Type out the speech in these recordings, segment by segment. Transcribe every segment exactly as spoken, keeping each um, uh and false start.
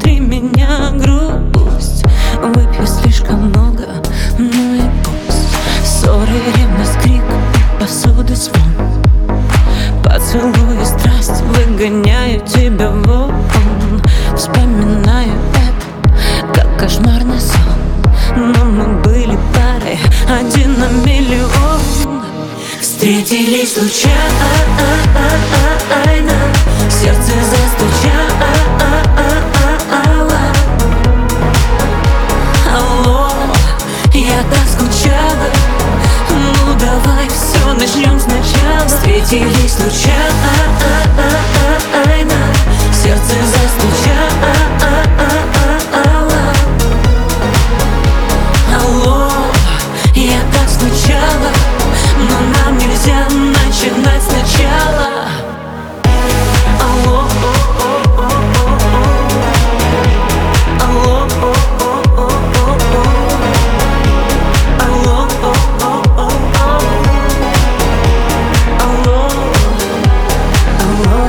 внутри меня грусть. Выпью слишком много, ну и пусть. Ссоры, ревность, крик, посуды, звон. Поцелуй, страсть, выгоняю тебя вон. Вспоминаю это, как кошмарный сон. Но мы были парой, один на миллион. Встретились случайно, сердце застучало. Алло, я так скучала. Ну давай все начнем сначала. Встретились случайно, сердце застучало. Алло, я так скучала. Но нам нельзя начинать сначала. Алло, алло, алло, алло.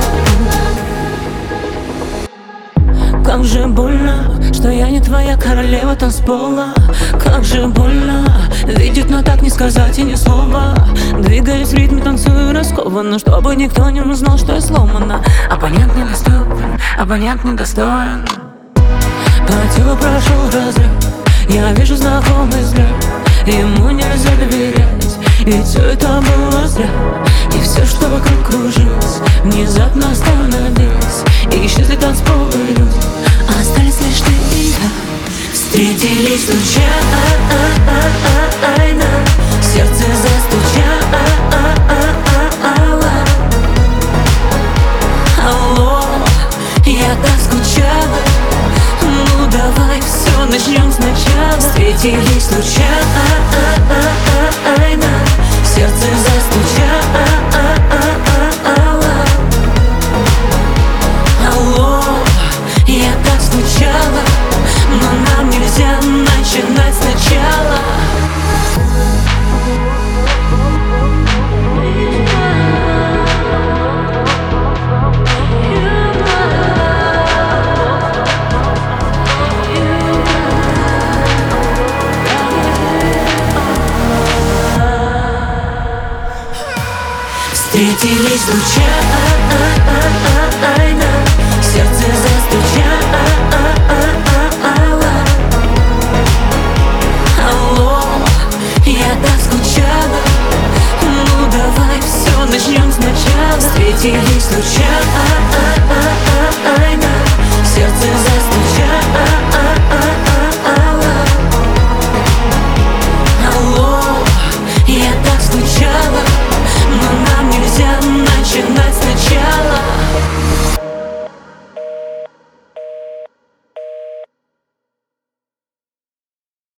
Как же больно, что я не твоя королева танцпола. Как же больно видеть, но так не сказать и ни слова. Двигаюсь в ритме, танцую раскованно, чтобы никто не узнал, что я сломана. Абонент недоступен, абонент недостоин. По телу прошел разрыв, я вижу знакомый взгляд. Ему нельзя доверять, ведь все это было зря. И все, что вокруг кружилось, внезапно остановилось. И исчезли танцполы люди, остались лишь ты и я. Встретились случайно, сердце застучало. Алло, я так скучала. Ну давай все начнем сначала. Встретились случайно, сердце застучало. Алло, я так скучала. Но нам нельзя начинать сначала. Встретились случайно, сердце застучало. Алло, я так скучала. Ну давай все начнем сначала. Встретились случайно.